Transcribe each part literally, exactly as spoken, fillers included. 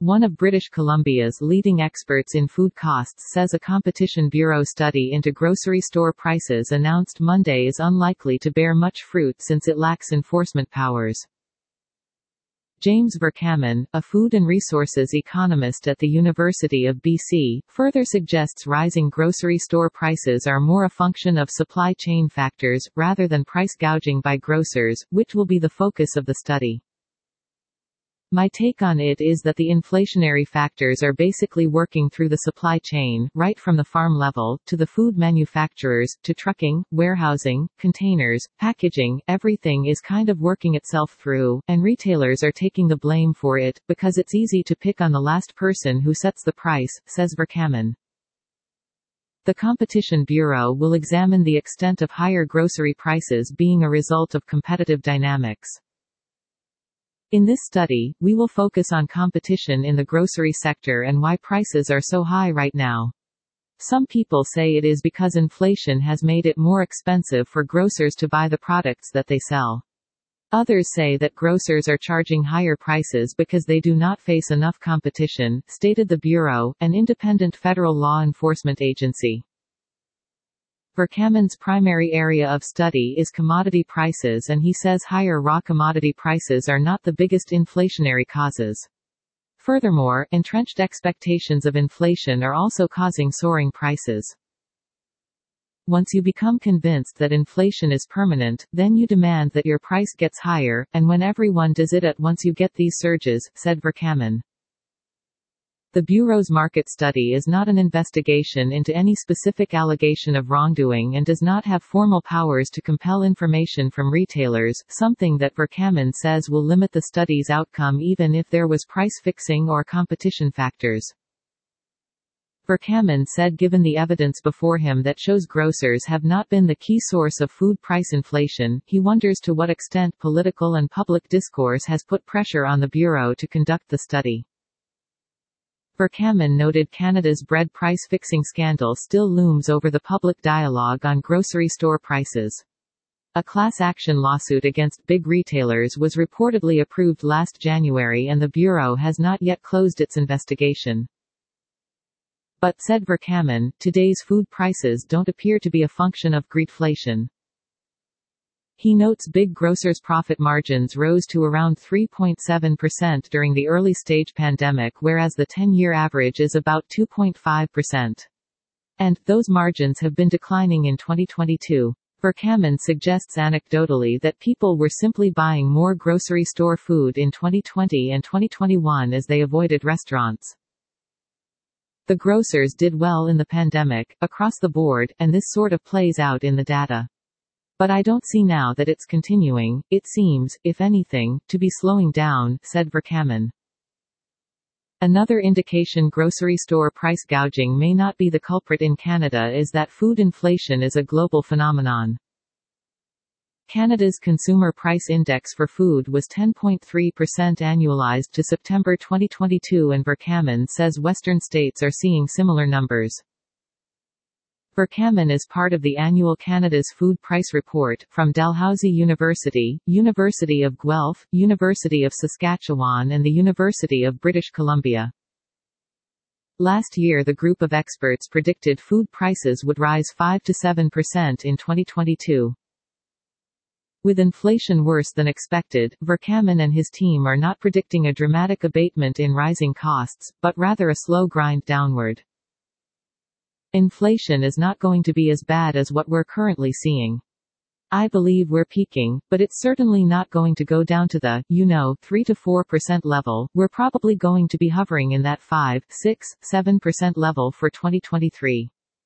One of British Columbia's leading experts in food costs says a Competition Bureau study into grocery store prices announced Monday is unlikely to bear much fruit since it lacks enforcement powers. James Vercaman, a food and resources economist at the University of B C, further suggests rising grocery store prices are more a function of supply chain factors, rather than price gouging by grocers, which will be the focus of the study. My take on it is that the inflationary factors are basically working through the supply chain, right from the farm level, to the food manufacturers, to trucking, warehousing, containers, packaging, everything is kind of working itself through, and retailers are taking the blame for it, because it's easy to pick on the last person who sets the price, says Vercaman. The Competition Bureau will examine the extent of higher grocery prices being a result of competitive dynamics. In this study, we will focus on competition in the grocery sector and why prices are so high right now. Some people say it is because inflation has made it more expensive for grocers to buy the products that they sell. Others say that grocers are charging higher prices because they do not face enough competition, stated the Bureau, an independent federal law enforcement agency. Vercaman's primary area of study is commodity prices, and he says higher raw commodity prices are not the biggest inflationary causes. Furthermore, entrenched expectations of inflation are also causing soaring prices. Once you become convinced that inflation is permanent, then you demand that your price gets higher, and when everyone does it at once you get these surges, said Vercaman. The Bureau's market study is not an investigation into any specific allegation of wrongdoing and does not have formal powers to compel information from retailers, something that Vercaman says will limit the study's outcome even if there was price fixing or competition factors. Vercaman said given the evidence before him that shows grocers have not been the key source of food price inflation, he wonders to what extent political and public discourse has put pressure on the Bureau to conduct the study. Vercaman noted Canada's bread price-fixing scandal still looms over the public dialogue on grocery store prices. A class action lawsuit against big retailers was reportedly approved last January and the Bureau has not yet closed its investigation. But, said Vercaman, today's food prices don't appear to be a function of greedflation. He notes big grocers' profit margins rose to around three point seven percent during the early-stage pandemic, whereas the ten-year average is about two point five percent. And, those margins have been declining in twenty twenty-two. Vercaman suggests anecdotally that people were simply buying more grocery store food in twenty twenty and twenty twenty-one as they avoided restaurants. The grocers did well in the pandemic, across the board, and this sort of plays out in the data. But I don't see now that it's continuing, it seems, if anything, to be slowing down, said Vercaman. Another indication grocery store price gouging may not be the culprit in Canada is that food inflation is a global phenomenon. Canada's Consumer Price Index for food was ten point three percent annualized to September twenty twenty-two, and Vercaman says Western states are seeing similar numbers. Vercaman is part of the annual Canada's Food Price Report, from Dalhousie University, University of Guelph, University of Saskatchewan and the University of British Columbia. Last year the group of experts predicted food prices would rise five to seven percent in twenty twenty-two. With inflation worse than expected, Vercaman and his team are not predicting a dramatic abatement in rising costs, but rather a slow grind downward. Inflation is not going to be as bad as what we're currently seeing. I believe we're peaking, but it's certainly not going to go down to the, you know, three to four percent level. We're probably going to be hovering in that five, six, seven percent level for twenty twenty-three.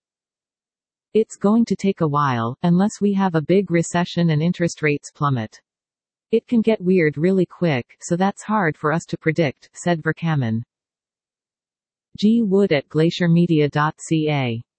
It's going to take a while, unless we have a big recession and interest rates plummet. It can get weird really quick, so that's hard for us to predict, said Vercaman. G. Wood at glacier media dot c a